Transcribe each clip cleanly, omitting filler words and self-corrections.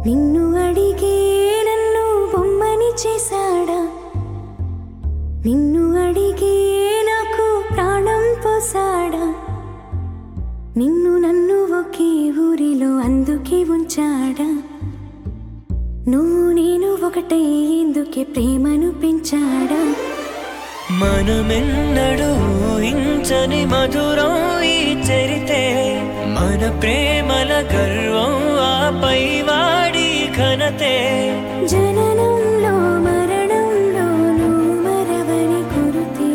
నిన్ను అడిగే నన్ను బొమ్మని చేశాడా, నిన్ను అడిగే నాకు ప్రాణం పోసాడా, నిన్ను నన్ను ఒకే ఊరిలో అందుకే ఉంచాడా, నువ్వు నేను ఒకటై ఎందుకే ప్రేమను పెంచాడా. మనమెన్నడూ ఊహించని మధురం ఈ చరితే, మన ప్రేమల గర్వం ఆపై వాడి ఘనతే. జననంలో మరణంలో నువ్వు మరవని గురుతే.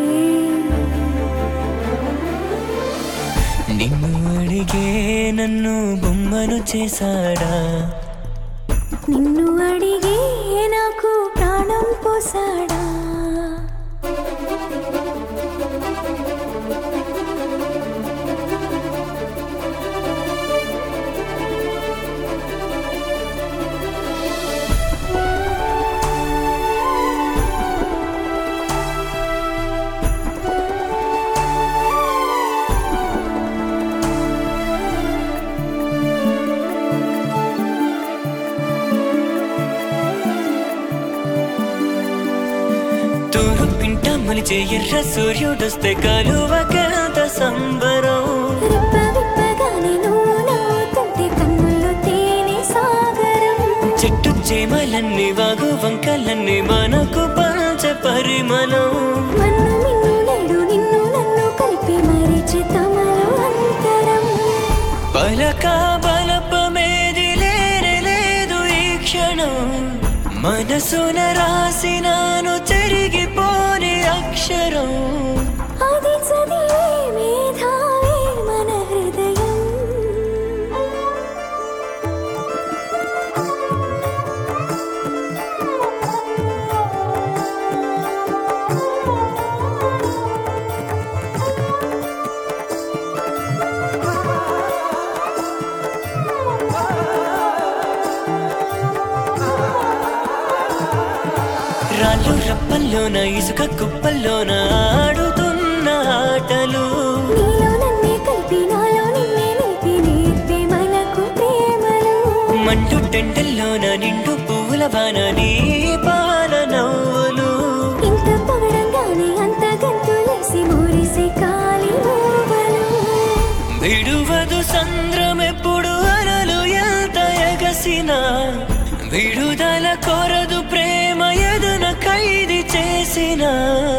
నిన్ను అడిగే నన్ను బొమ్మను చేశాడా, నిన్ను అడిగే నాకు ప్రాణం పోసాడా. తూర్పింట మలిచే ఎర్ర సూర్యుడొస్తే కలువకెంత సంబరం. రెప్ప విప్పగానే నువ్వు నవ్వుతుంటే కన్నుల్లో తేనె సాగరం. చెట్టు చేమలన్నీ వాగు వంకలన్నీ మనకు పంచ పరిమళం. మన్ను మిన్ను నేడు నిన్ను నన్ను కలిపి మరిచి తమలో అంతరం. పలక బలపమేది లేనే లేదు ఈ క్షణం, మనసున రాసినాను చెరిగిపోని అక్షరం. అది చదివే మేధావే మన హృదయం. రాళ్ళు రప్పల్లోన ఇసుక కుప్పల్లోన ఆడుతున్న ఆటలు. నీలో నన్నే కలిపి నాలో నిన్నే నిలిపి నేర్పే మనకు ప్రేమలు. మండు టెండల్లోన నిండు పువ్వుల వాన నీ పాల నవ్వులు. ఇంత పొగడంగానే అంత గంతులేసి మురిసే కాలి మూవలు. విడువదు సంద్రమెప్పుడు అలలు ఎంత ఎగసినా, విడుదల కోరదు ప్రేమ ఎదున ఖైదు చేసిన.